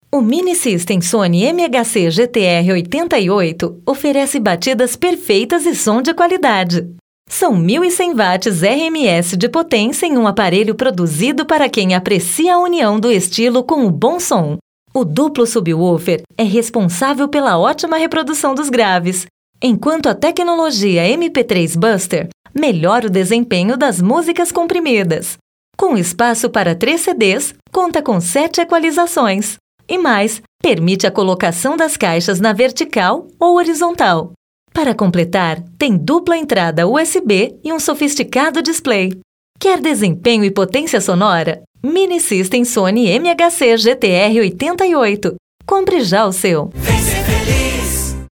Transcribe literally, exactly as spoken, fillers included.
O Mini System Sony M H C G T R oitenta e oito oferece batidas perfeitas e som de qualidade. São mil e cem watts R M S de potência em um aparelho produzido para quem aprecia a união do estilo com o bom som. O duplo subwoofer é responsável pela ótima reprodução dos graves, enquanto a tecnologia M P três Buster melhora o desempenho das músicas comprimidas. Com espaço para três C Ds, conta com sete equalizações. E mais, permite a colocação das caixas na vertical ou horizontal. Para completar, tem dupla entrada U S B e um sofisticado display. Quer desempenho e potência sonora? Mini System Sony M H C G T R oitenta e oito. Compre já o seu!